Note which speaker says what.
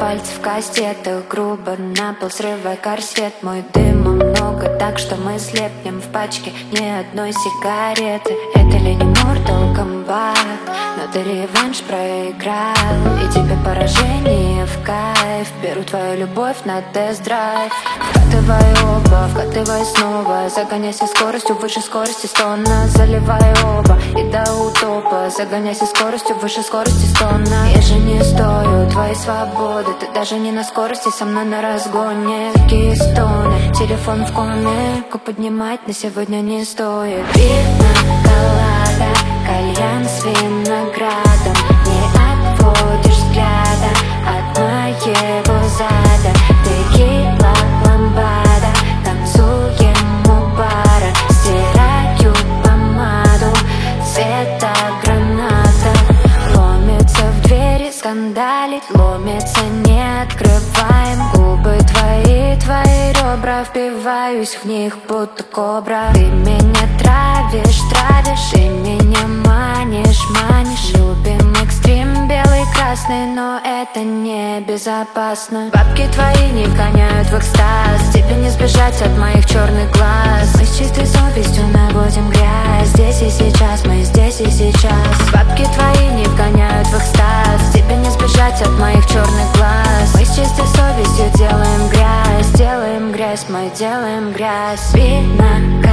Speaker 1: пальцы в кастетах, грубо на пол срывай корсет. Мой дыма много, так что мы слепнем в пачке ни одной сигареты. Это ли не Mortal Kombat? Но ты реванш проиграл, и тебе поражение в кайф. Беру твою любовь на тест-драйв. Вкатывай оба, вкатывай снова. Загоняйся скоростью выше скорости стона. Заливай оба и до утопа. Загоняйся скоростью выше скорости стона. Я же не стою твоей свободы. Ты даже не на скорости, со мной на разгоне. Какие стоны, телефон в коме. Руку поднимать на сегодня не стоит. Пина колада, кальян с виноградом. Не отводишь взгляда от моего зада. Текила, ламбада, танцуем у бара. Стираю помаду цвета граната. Ломится в двери, скандалит, ломится, не открываем. Губы твои ребра, впиваюсь в них, будто кобра. Ты меня травишь, ты меня манишь. Любим экстрим, белый, красный, но это не безопасно. Бабки твои не вгоняют в экстаз. Тебе не сбежать от моих черных глаз. Мы с чистой совестью наводим грязь. Здесь и сейчас, мы здесь и сейчас. Бабки твои не вгоняют в экстаз. Тебе не сбежать от моих черных глаз. Мы с чистой совестью делаем грязь, мы делаем грязь. Вина